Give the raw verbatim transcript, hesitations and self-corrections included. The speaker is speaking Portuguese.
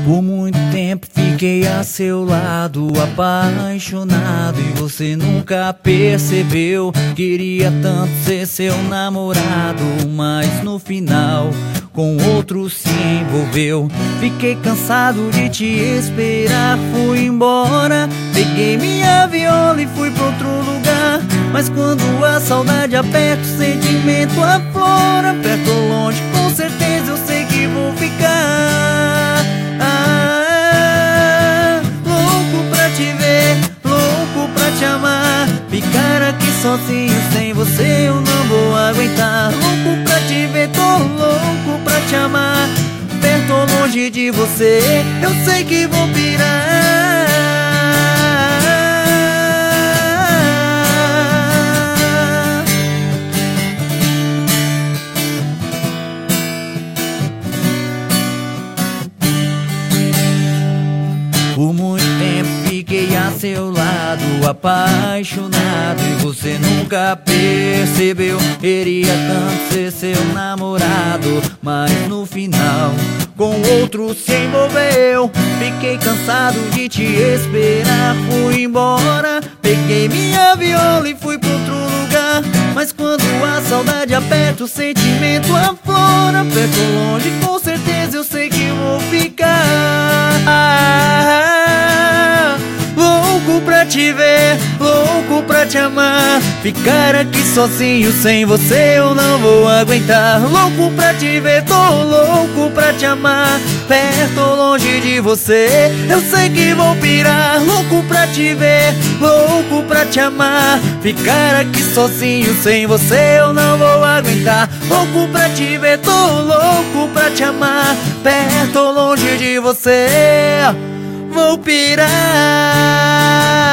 Por muito tempo fiquei a seu lado, apaixonado, e você nunca percebeu. Queria tanto ser seu namorado, mas no final com outro se envolveu. Fiquei cansado de te esperar, fui embora. Peguei minha viola e fui pra outro lugar. Mas quando a saudade aperta, o sentimento aflora. Perto ou longe, com certeza eu sei que vou ficar. Ah, louco pra te ver, louco pra te amar. Ficar aqui sozinho sem você eu não vou aguentar. Louco pra te ver, tô louco pra te amar. Perto ou longe de você, eu sei que vou pirar. Por muito tempo fiquei a seu lado, apaixonado, e você nunca percebeu. Queria tanto ser seu namorado, mas no final com outro se envolveu. Fiquei cansado de te esperar, fui embora. Peguei minha viola e fui pra outro lugar. Mas quando a saudade aperta, o sentimento aflora. Perto ou longe, com certeza eu sei que vou ficar. Ah, louco pra te ver, louco pra te amar. Ficar aqui sozinho sem você eu não vou aguentar. Louco pra te ver, tô louco pra te amar. Perto ou longe de você, eu sei que vou pirar. Louco pra te ver, louco pra te amar. Ficar aqui sozinho sem você eu não vou aguentar. Louco pra te ver, tô louco pra te amar. Perto ou longe de você, vou pirar.